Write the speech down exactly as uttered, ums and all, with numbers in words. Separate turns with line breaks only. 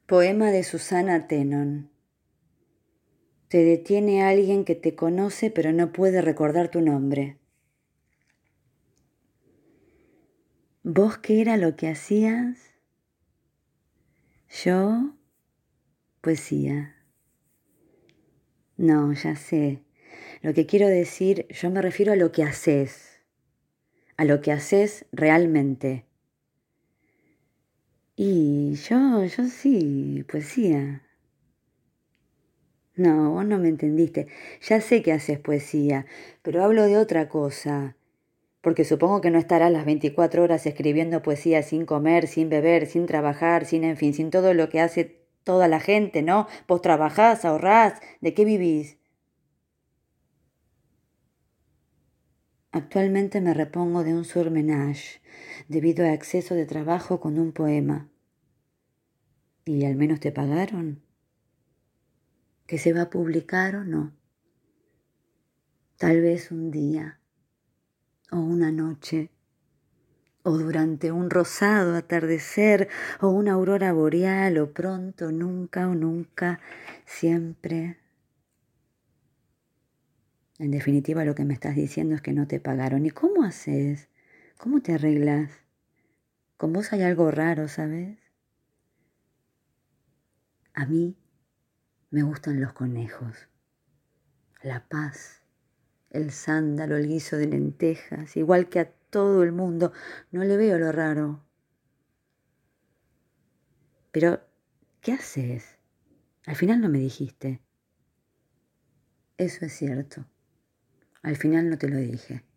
Poema de Susana Tenon. Te detiene alguien que te conoce pero no puede recordar tu nombre. ¿Vos qué era lo que hacías? Yo, poesía. No, ya sé. Lo que quiero decir, yo me refiero a lo que haces. A lo que haces realmente. Y yo, yo sí, poesía. No, vos no me entendiste. Ya sé que haces poesía, pero hablo de otra cosa. Porque supongo que no estarás las veinticuatro horas escribiendo poesía sin comer, sin beber, sin trabajar, sin, en fin, sin todo lo que hace toda la gente, ¿no? Vos trabajás, ahorrás, ¿de qué vivís? Actualmente me repongo de un surmenage debido a exceso de trabajo con un poema. ¿Y al menos te pagaron? ¿Que se va a publicar o no? Tal vez un día, o una noche, o durante un rosado atardecer, o una aurora boreal, o pronto, nunca, o nunca, siempre. En definitiva, lo que me estás diciendo es que no te pagaron. ¿Y cómo haces? ¿Cómo te arreglas? Con vos hay algo raro, ¿sabes? A mí me gustan los conejos, la paz, el sándalo, el guiso de lentejas, igual que a todo el mundo. No le veo lo raro. Pero, ¿qué haces? Al final no me dijiste. Eso es cierto. Al final no te lo dije.